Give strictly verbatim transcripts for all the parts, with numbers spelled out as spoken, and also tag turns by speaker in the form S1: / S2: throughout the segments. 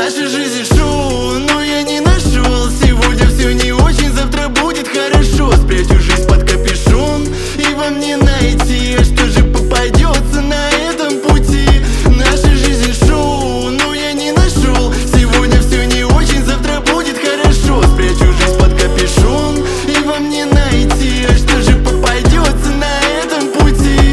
S1: Наша жизнь шоу, но я не нашел. Сегодня все не очень, завтра будет хорошо. Спрячу жизнь под капюшон, и во мне найти, что же попадется на этом пути. Наша жизнь шоу, но я не нашел. Сегодня все не очень, завтра будет хорошо. Спрячу жизнь под капюшон, и во мне найти, что же попадется на этом пути.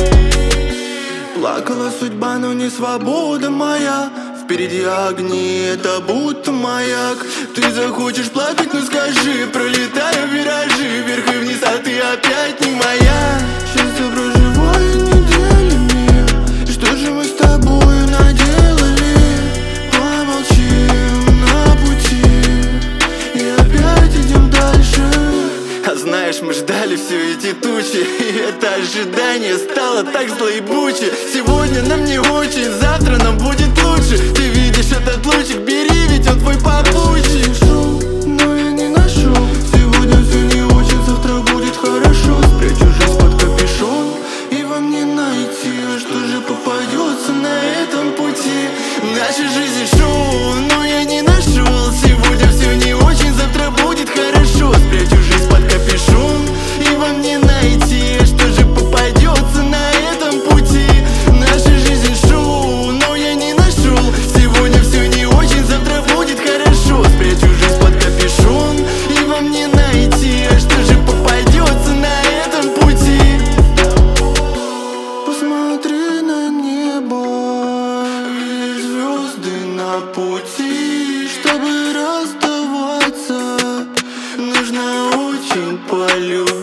S1: Плакала судьба, но не свобода моя. Впереди огни, это будто маяк. Ты захочешь плакать, ну скажи. Пролетаю виражи, вверх и вниз, а ты опять не моя. Счастье проживаю неделями. Что же мы с тобой наделали? Помолчим на пути и опять идем дальше. А знаешь, мы ждали все эти тучи, и это ожидание стало так злоебуче. Сегодня нам не очень, завтра нам будет лучше. Ты видишь этот лучик, бери, ведь он твой попутчик. Но я не нашел. Сегодня все не очень, завтра будет хорошо. Спрячу жизнь под капюшон, и во мне найти, а что же попадется на этом пути. Наша жизнь шоу, но я не нашел. Сегодня все не очень, завтра будет хорошо. Спрячу жизнь под капюшон, и во мне найти, что же попадется на этом пути. Наша жизнь шоу, но я не нашел. Сегодня все не очень, завтра будет хорошо. Спрячу жизнь под капюшон, и во мне найти, что же попадется на этом пути. Посмотри на небо, видишь звезды на пути. Чтобы расставаться, нужно очень полюбить.